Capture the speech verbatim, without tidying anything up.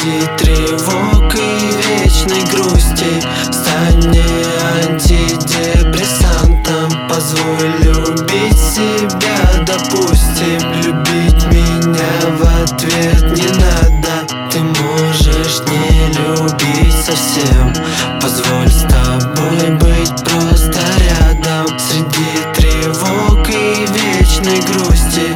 Среди тревог и вечной грусти стань мне антидепрессантом. Позволь любить себя, допустим. Любить меня в ответ не надо. Ты можешь не любить совсем. Позволь с тобой быть просто рядом. Среди тревог и вечной грусти